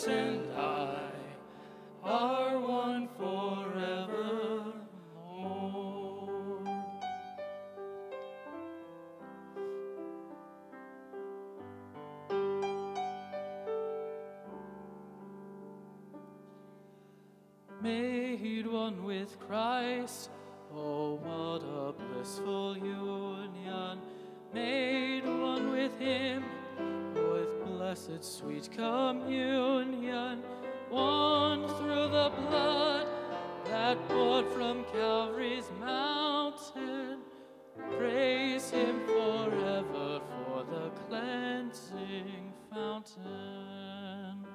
Jesus and I are one forevermore. Made one with Christ, oh, what a blissful union. Made one with him, with blessed sweet communion. One through the blood that poured from Calvary's mountain. Praise him forever for the cleansing fountain.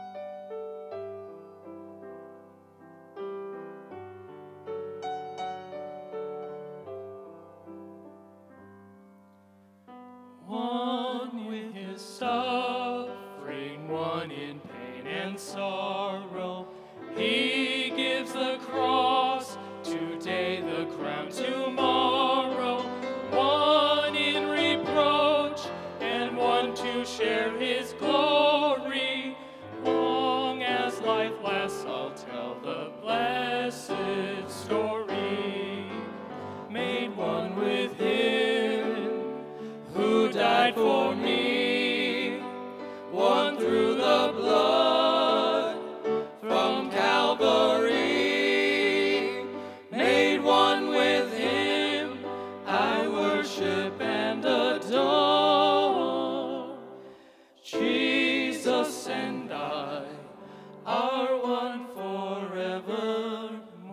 One with his suffering, one in pain and sorrow. He gives the cross today, the crown tomorrow. One in reproach and one to share his glory. Long as life lasts, I'll tell the blessed story. Made one with him who died for me, one through the blood from Calvary. Made one with him, I worship and adore. Jesus and I are one forevermore.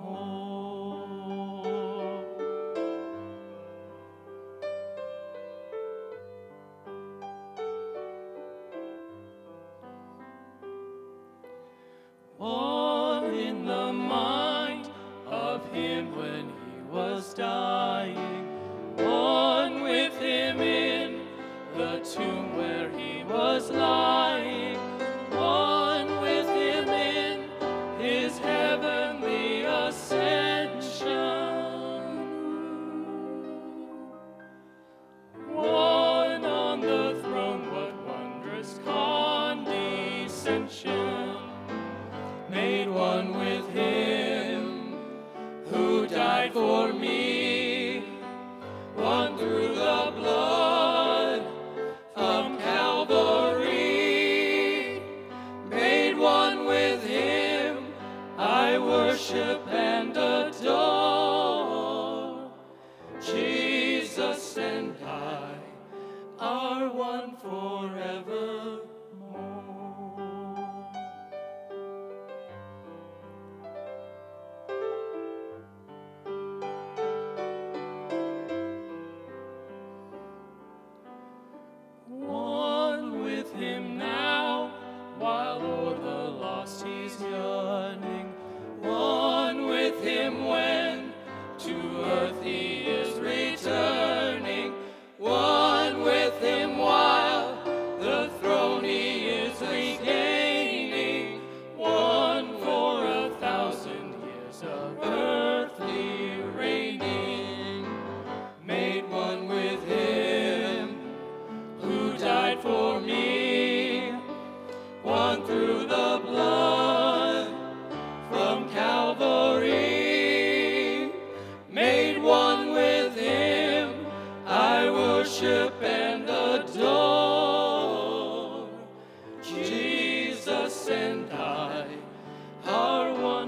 One in the mind of him when he was dying. One with him in the tomb where he was lying. One with him in his heavenly ascension. One on the throne, what wondrous condescension. Made one with him who died for me, one through the blood from Calvary. Made one with him, I worship and adore. Jesus and I are one forevermore. One with him now, while o'er the lost he's yearning. One with him when to earth he is returning. One with him while the throne he is regaining. One for 1,000 years of earthly reigning. Made one with him who died for me, one through the blood from Calvary. Made one with him, I worship and adore. Jesus and I are one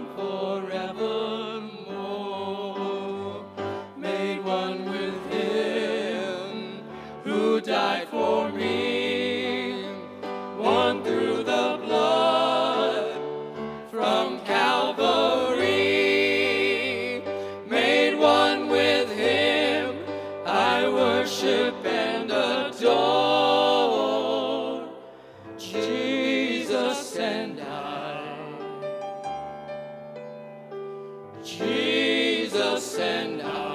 forevermore. Made one with him who died for me, one through the blood from Calvary. Made one with him, I worship and adore. Jesus and I, Jesus and I.